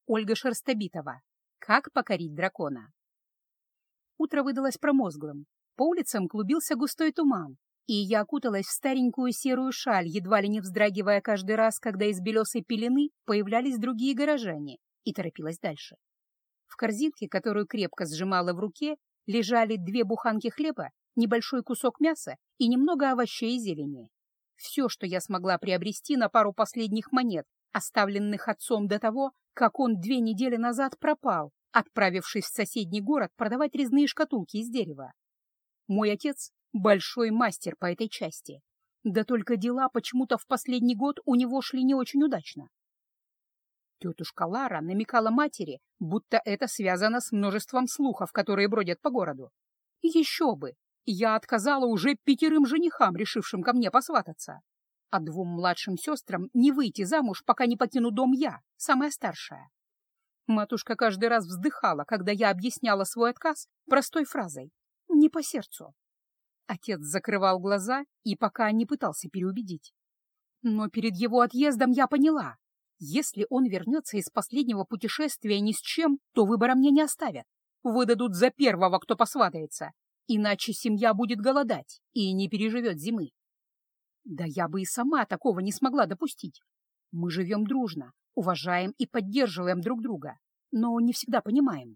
Ольга Шерстобитова. Как покорить дракона. Утро выдалось промозглым. По улицам клубился густой туман, и я окуталась в старенькую серую шаль, едва ли не вздрагивая каждый раз, когда из белесой пелены появлялись другие горожане, и торопилась дальше. В корзинке, которую крепко сжимала в руке, лежали 2 буханки хлеба, небольшой кусок мяса и немного овощей и зелени. Все, что я смогла приобрести на пару последних монет, оставленных отцом до того, как он 2 недели назад пропал, отправившись в соседний город продавать резные шкатулки из дерева. Мой отец — большой мастер по этой части. Да только дела почему-то в последний год у него шли не очень удачно. Тетушка Лара намекала матери, будто это связано с множеством слухов, которые бродят по городу. Еще бы! Я отказала уже 5 женихам, решившим ко мне посвататься. А 2 младшим сестрам не выйти замуж, пока не покину дом я, самая старшая. Матушка каждый раз вздыхала, когда я объясняла свой отказ простой фразой «не по сердцу». Отец закрывал глаза и пока не пытался переубедить. Но перед его отъездом я поняла, если он вернется из последнего путешествия ни с чем, то выбора мне не оставят. Выдадут за первого, кто посватается, иначе семья будет голодать и не переживет зимы. Да я бы и сама такого не смогла допустить. Мы живем дружно, уважаем и поддерживаем друг друга, но не всегда понимаем.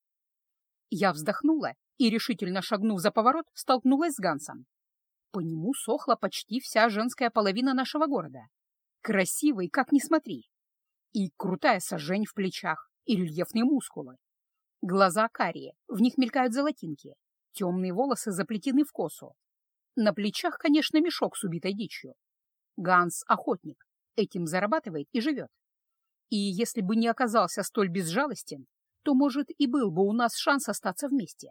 Я вздохнула и, решительно шагнув за поворот, столкнулась с Гансом. По нему сохла почти вся женская половина нашего города. Красивый, как ни смотри. И крутая сажень в плечах, и рельефные мускулы. Глаза карие, в них мелькают золотинки. Темные волосы заплетены в косу. На плечах, конечно, мешок с убитой дичью. Ганс — охотник, этим зарабатывает и живет. И если бы не оказался столь безжалостен, то, может, и был бы у нас шанс остаться вместе.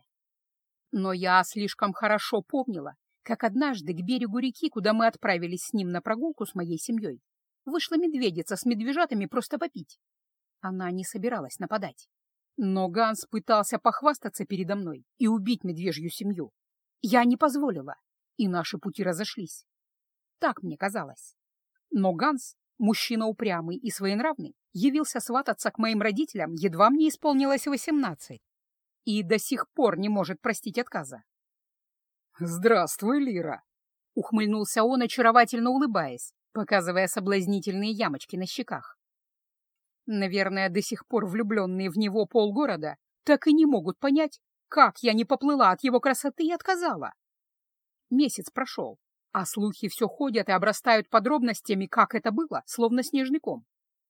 Но я слишком хорошо помнила, как однажды к берегу реки, куда мы отправились с ним на прогулку с моей семьей, вышла медведица с медвежатами просто попить. Она не собиралась нападать. Но Ганс пытался похвастаться передо мной и убить медвежью семью. Я не позволила, и наши пути разошлись. Так мне казалось. Но Ганс, мужчина упрямый и своенравный, явился свататься к моим родителям, едва мне исполнилось 18, и до сих пор не может простить отказа. «Здравствуй, Лира!» — ухмыльнулся он, очаровательно улыбаясь, показывая соблазнительные ямочки на щеках. Наверное, до сих пор влюбленные в него полгорода так и не могут понять, как я не поплыла от его красоты и отказала. Месяц прошел, а слухи все ходят и обрастают подробностями, как это было, словно снежный ком.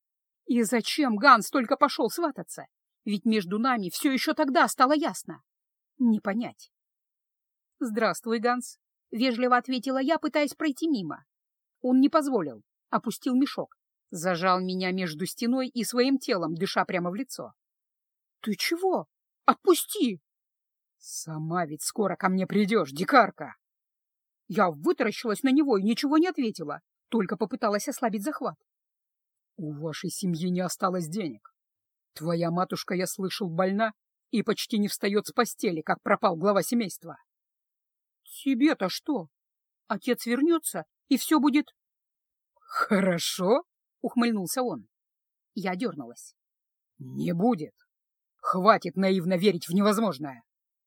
И зачем Ганс только пошел свататься? Ведь между нами все еще тогда стало ясно. Не понять. «Здравствуй, Ганс», — вежливо ответила я, пытаясь пройти мимо. Он не позволил, опустил мешок, зажал меня между стеной и своим телом, дыша прямо в лицо. «Ты чего? Отпусти!» «Сама ведь скоро ко мне придешь, дикарка!» Я вытаращилась на него и ничего не ответила, только попыталась ослабить захват. «У вашей семьи не осталось денег. Твоя матушка, я слышал, больна и почти не встает с постели, как пропал глава семейства». «Тебе-то что? Отец вернется, и все будет...» «Хорошо», — ухмыльнулся он. Я дернулась. «Не будет. Хватит наивно верить в невозможное».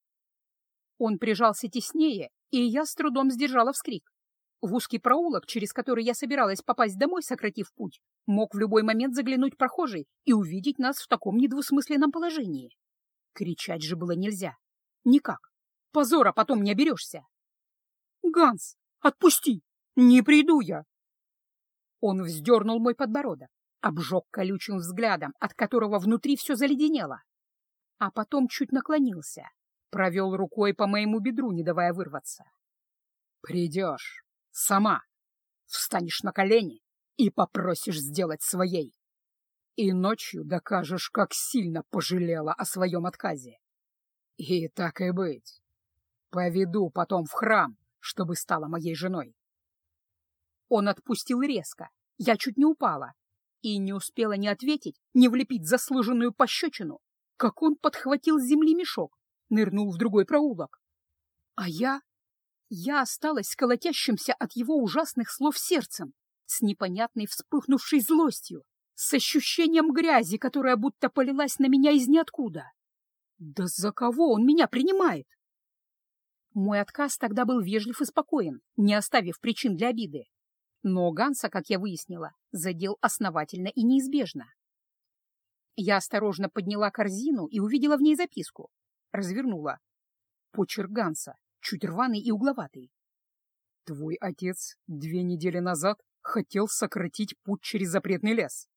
Он прижался теснее, и я с трудом сдержала вскрик. В узкий проулок, через который я собиралась попасть домой, сократив путь, мог в любой момент заглянуть прохожий и увидеть нас в таком недвусмысленном положении. Кричать же было нельзя. Никак. Позора потом не оберешься. «Ганс, отпусти! Не приду я!» Он вздернул мой подбородок, обжег колючим взглядом, от которого внутри все заледенело. А потом чуть наклонился, провел рукой по моему бедру, не давая вырваться. «Придешь сама, встанешь на колени и попросишь сделать своей. И ночью докажешь, как сильно пожалела о своем отказе. И так и быть. Поведу потом в храм, чтобы стала моей женой». Он отпустил резко, я чуть не упала, и не успела ни ответить, ни влепить заслуженную пощечину, как он подхватил с земли мешок, нырнул в другой проулок. А я осталась с колотящимся от его ужасных слов сердцем, с непонятной вспыхнувшей злостью, с ощущением грязи, которая будто полилась на меня из ниоткуда. Да за кого он меня принимает? Мой отказ тогда был вежлив и спокоен, не оставив причин для обиды. Но Ганса, как я выяснила, задел основательно и неизбежно. Я осторожно подняла корзину и увидела в ней записку. Развернула. Почерк Ганса, чуть рваный и угловатый. «Твой отец 2 недели назад хотел сократить путь через запретный лес».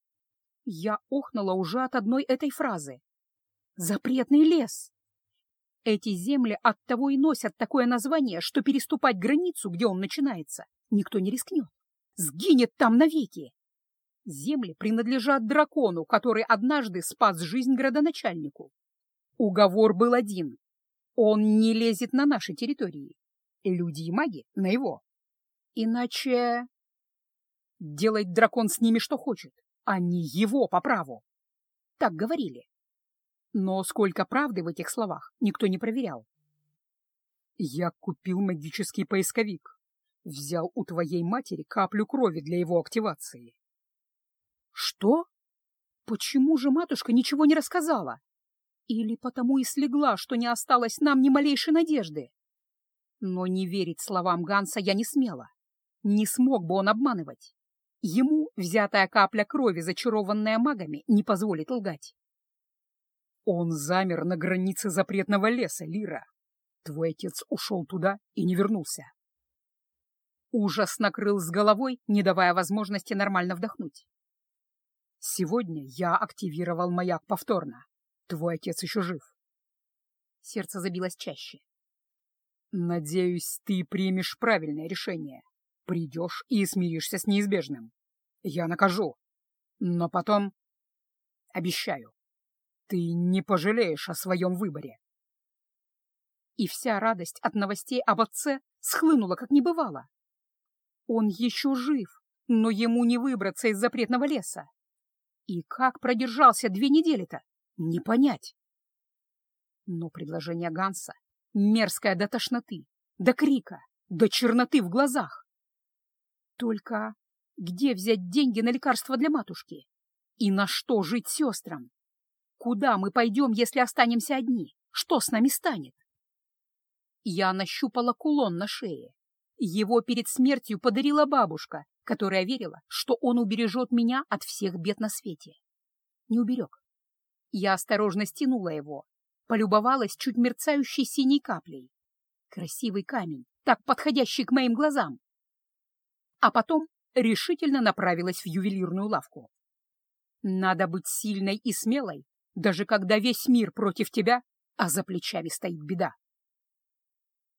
Я охнула уже от одной этой фразы. Запретный лес! Эти земли оттого и носят такое название, что переступать границу, где он начинается, никто не рискнет. Сгинет там навеки. Земли принадлежат дракону, который однажды спас жизнь градоначальнику. Уговор был один. Он не лезет на наши территории. Люди и маги на его. Иначе... Делает дракон с ними что хочет, а не его по праву. Так говорили. Но сколько правды в этих словах, никто не проверял. Я купил магический поисковик. Взял у твоей матери каплю крови для его активации. Что? Почему же матушка ничего не рассказала? Или потому и слегла, что не осталось нам ни малейшей надежды? Но не верить словам Ганса я не смела. Не смог бы он обманывать. Ему взятая капля крови, зачарованная магами, не позволит лгать. Он замер на границе запретного леса, Лира. Твой отец ушел туда и не вернулся. Ужас накрыл с головой, не давая возможности нормально вдохнуть. Сегодня я активировал маяк повторно. Твой отец еще жив. Сердце забилось чаще. Надеюсь, ты примешь правильное решение. Придешь и смиришься с неизбежным. Я накажу. Но потом... Обещаю, ты не пожалеешь о своем выборе. И вся радость от новостей об отце схлынула, как не бывало. Он еще жив, но ему не выбраться из запретного леса. И как продержался 2 недели-то, не понять. Но предложение Ганса мерзкое до тошноты, до крика, до черноты в глазах. Только где взять деньги на лекарства для матушки? И на что жить сестрам? Куда мы пойдем, если останемся одни? Что с нами станет? Я нащупала кулон на шее. Его перед смертью подарила бабушка, которая верила, что он убережет меня от всех бед на свете. Не уберег. Я осторожно стянула его, полюбовалась чуть мерцающей синей каплей. Красивый камень, так подходящий к моим глазам. А потом решительно направилась в ювелирную лавку. Надо быть сильной и смелой, даже когда весь мир против тебя, а за плечами стоит беда.